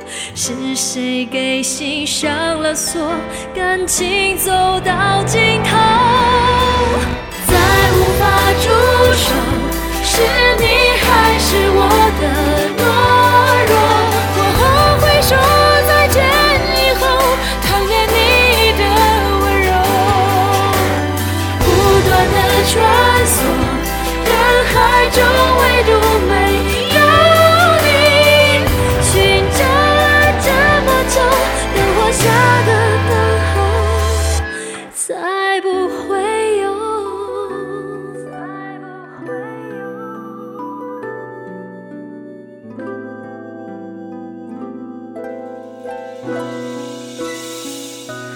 是谁给心上了锁，感情走到尽头，再无法住手，是你